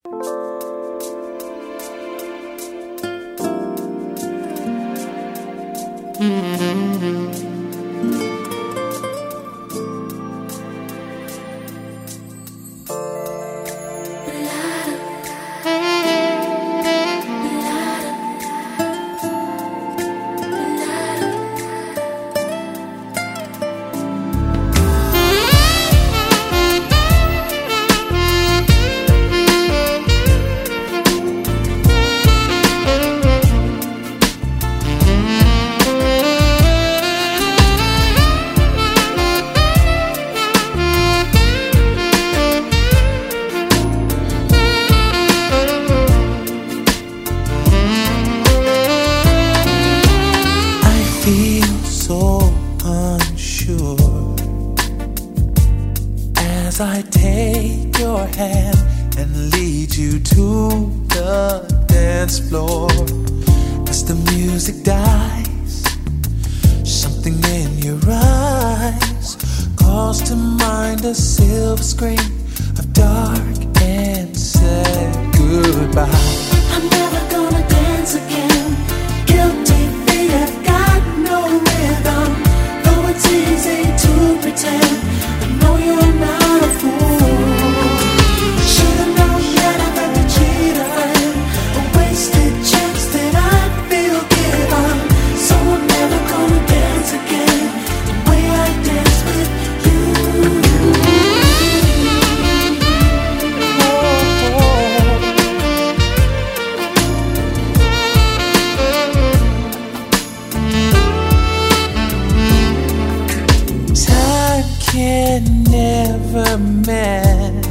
As I take your hand and lead you to the dance floor, as the music dies, something in your eyes calls to mind a silver screen of dark and said goodbye. I'm never gonna dance again. Guilty feet have got no rhythm. Though it's easy to pretend, I know you're not a fool. Should've known that I've had to cheat a friend, a wasted chance that I feel given. So I'm never gonna dance again the way I dance with you. Time can never mend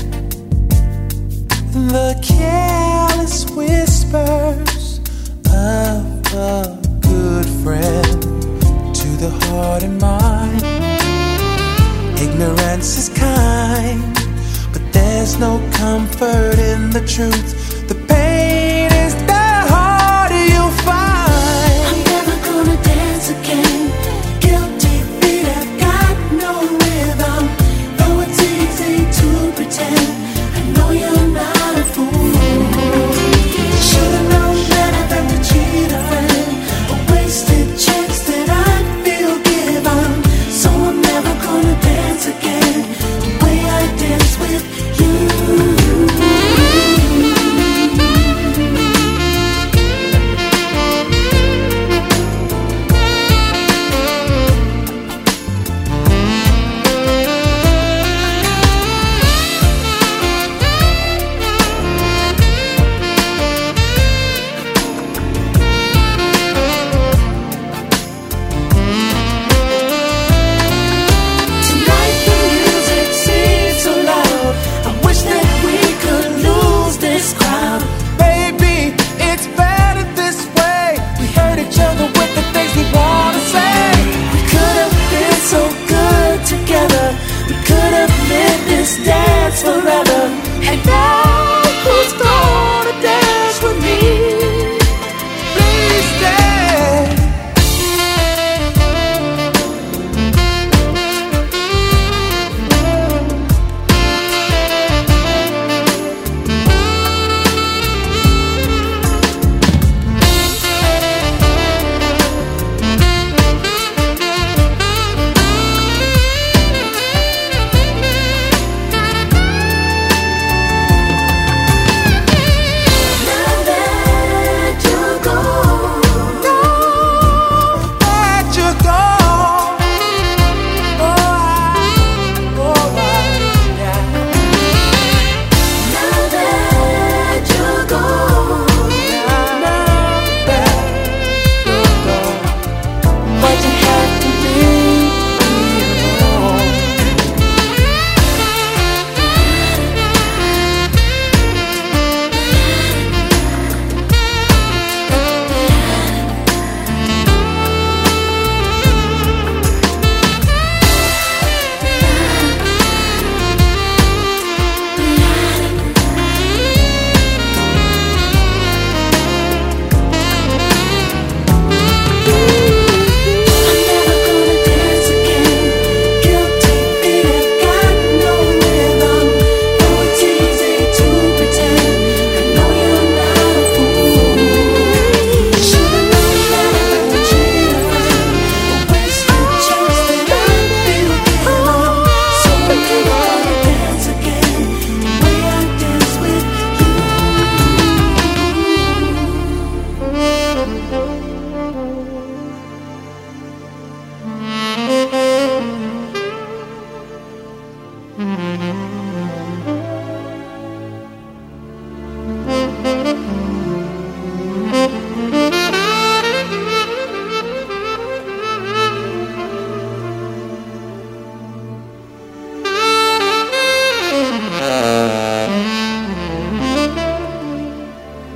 the careless whispers of a good friend to the heart and mind. Ignorance is kind, but there's no comfort in the truth. The pain is the harder you'll find. I'm never gonna dance again. Guilty feet have got no rhythm. Though it's easy to pretend, I know you're not a fool. Should've known that I've had to cheat a friend, a wasted chance that I feel given. So I'm never gonna dance again the way I dance with you.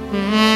Thank